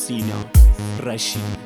سینا رشید.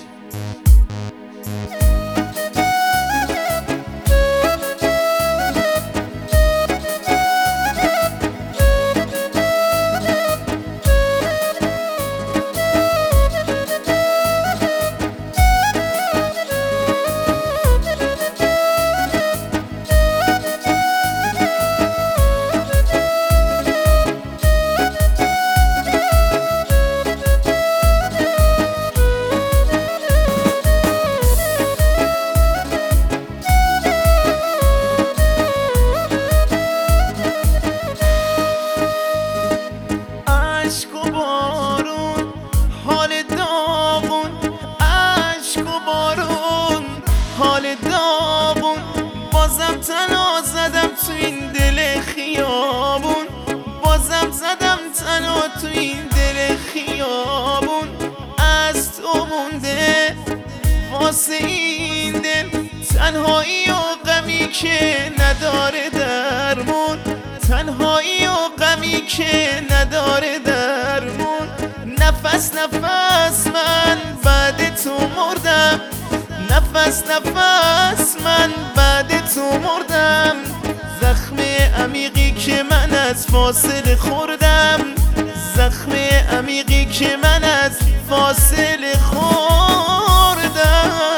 حال داغون بازم تنها زدم تو این دل خیابون، بازم زدم تنها تو این دل خیابون. از تو مونده واسه این دل تنهایی و غمی که نداره درمون، تنهایی و غمی که نداره درمون. نفس نفس من بعد تو مردم، نفس نفس من بعد تو مردم. زخم عمیقی که من از فاصله خوردم، زخم عمیقی که من از فاصله خوردم.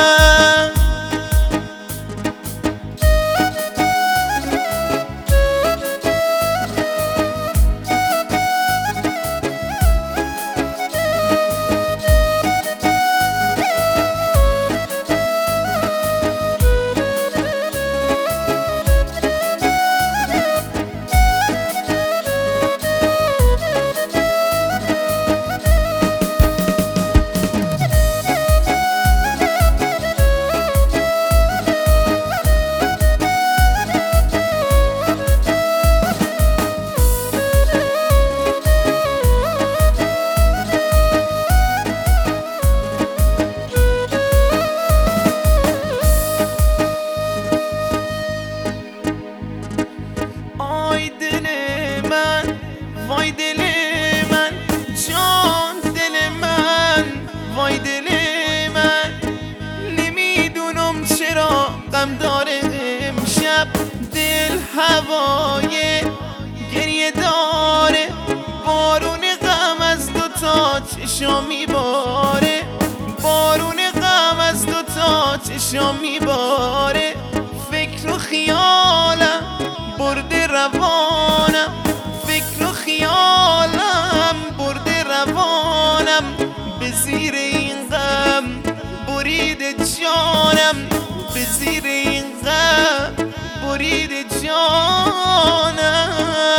وای دل من، جان دل من، وای دل من. نمیدونم چرا غم داره امشب، دل هوای گریه داره. بارون غم از دوتا چشام میباره، بارون غم از دوتا چشام میباره. فکر و خیالم برده روانم، فکر و خیالم برده روانم. به زیر این غم برید جانم، به زیر این غم برید جانم.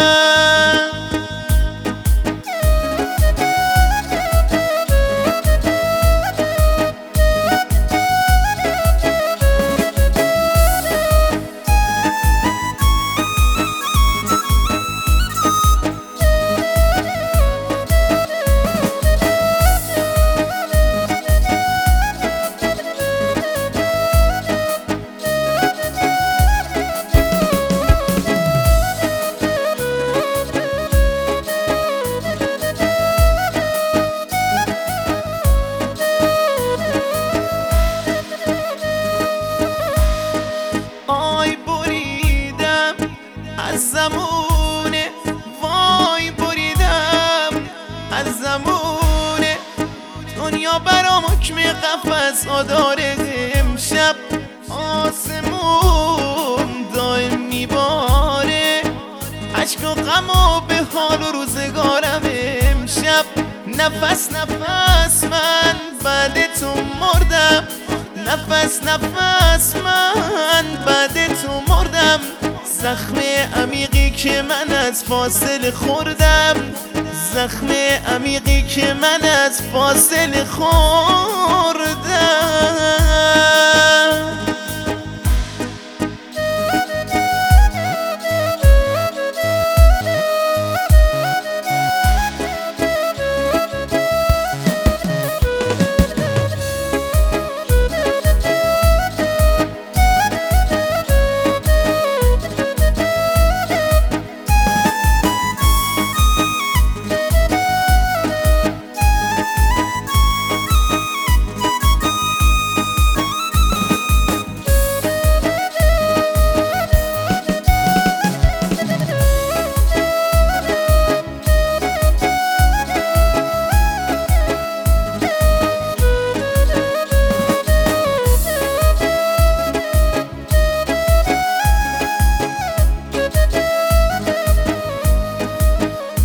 از زمونه وای بریدم، از زمونه دنیا برام حکم قفس داره. امشب آسمون دائم میباره، عشق و غم و به حال و روزگارم. امشب نفس نفس من بعد تو مردم، نفس نفس من بعد تو مردم. زخم عمیقی که من از فاصله خوردم، زخم عمیقی که من از فاصله خوردم.